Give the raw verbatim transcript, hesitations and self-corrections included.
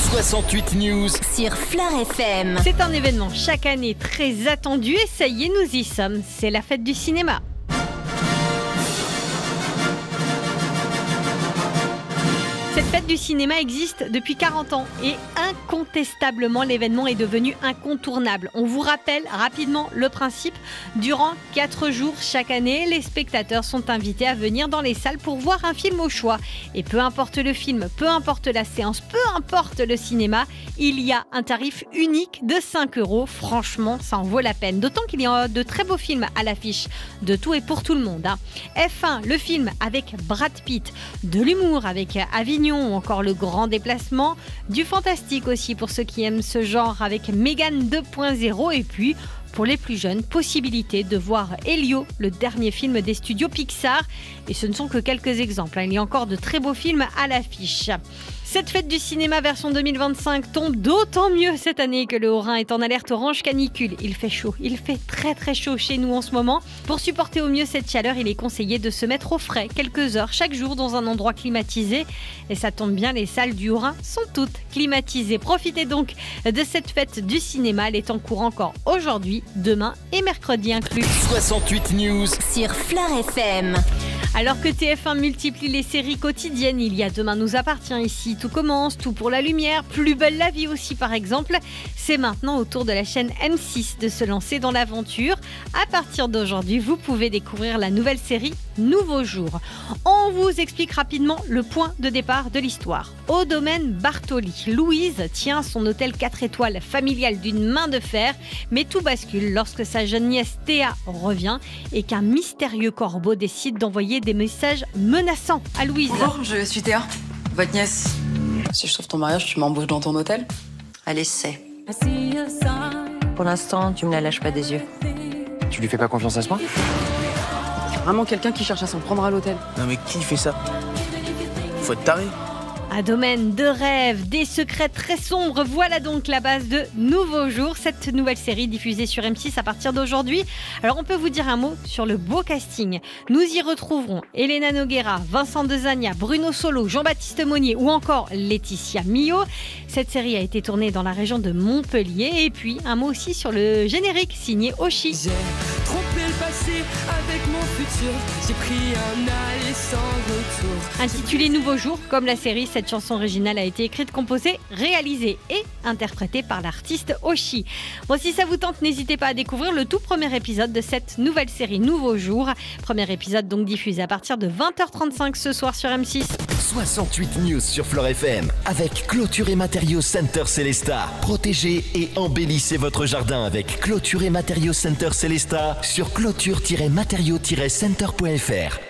soixante-huit News sur Fleur F M. C'est un événement chaque année très attendu et ça y est, nous y sommes. C'est la fête du cinéma. Cette fête du cinéma existe depuis quarante ans et incontestablement l'événement est devenu incontournable. On vous rappelle rapidement le principe. Durant quatre jours chaque année, les spectateurs sont invités à venir dans les salles pour voir un film au choix. Et peu importe le film, peu importe la séance, peu importe le cinéma, il y a un tarif unique de cinq euros. Franchement, ça en vaut la peine. D'autant qu'il y a de très beaux films à l'affiche. De tout et pour tout le monde. Hein. F un, le film avec Brad Pitt. De l'humour avec Avignon ou encore Le Grand Déplacement, du fantastique aussi pour ceux qui aiment ce genre avec Megan deux point zéro et puis pour les plus jeunes, possibilité de voir Elio, le dernier film des studios Pixar. Et ce ne sont que quelques exemples, hein. Il y a encore de très beaux films à l'affiche. Cette fête du cinéma version deux mille vingt-cinq tombe d'autant mieux cette année que le Haut-Rhin est en alerte orange canicule. Il fait chaud, il fait très très chaud chez nous en ce moment. Pour supporter au mieux cette chaleur, il est conseillé de se mettre au frais quelques heures chaque jour dans un endroit climatisé. Et ça tombe bien, les salles du Haut-Rhin sont toutes climatisées. Profitez donc de cette fête du cinéma. Elle est en cours encore aujourd'hui, demain et mercredi inclus. soixante-huit News sur Fleur F M. Alors que T F un multiplie les séries quotidiennes, il y a Demain nous appartient ici, Tout commence, Tout pour la lumière, Plus belle la vie aussi par exemple. C'est maintenant au tour de la chaîne M six de se lancer dans l'aventure. À partir d'aujourd'hui, vous pouvez découvrir la nouvelle série Nouveau jour. On vous explique rapidement le point de départ de l'histoire. Au domaine Bartoli, Louise tient son hôtel quatre étoiles familial d'une main de fer, mais tout bascule lorsque sa jeune nièce Théa revient et qu'un mystérieux corbeau décide d'envoyer des messages menaçants à Louise. Bonjour, je suis Théa, votre nièce. Si je sauve ton mariage, tu m'embauches dans ton hôtel? Allez, c'est. Pour l'instant, tu me la lâches pas des yeux. Tu lui fais pas confiance à ce point? Vraiment quelqu'un qui cherche à s'en prendre à l'hôtel. Non mais qui fait ça? Faut être taré. Un domaine de rêve, des secrets très sombres, voilà donc la base de Nouveau jour, cette nouvelle série diffusée sur M six à partir d'aujourd'hui. Alors on peut vous dire un mot sur le beau casting. Nous y retrouverons Elena Noguera, Vincent Dezania, Bruno Solo, Jean-Baptiste Monnier ou encore Laetitia Mio. Cette série a été tournée dans la région de Montpellier. Et puis un mot aussi sur le générique signé Oshi. J'ai trompé le passé avec mon futur, j'ai pris un aller sans retour. Intitulé Nouveau jour, comme la série, cette chanson originale a été écrite, composée, réalisée et interprétée par l'artiste Oshi. Bon, si ça vous tente, n'hésitez pas à découvrir le tout premier épisode de cette nouvelle série Nouveau jour. Premier épisode donc diffusé à partir de vingt heures trente-cinq ce soir sur M six. soixante-huit News sur Fleur F M avec Clôture et Matériaux Center Célestat. Protégez et embellissez votre jardin avec Clôture et Matériaux Center Célestat sur clôture tiret matériaux tiret center point f r.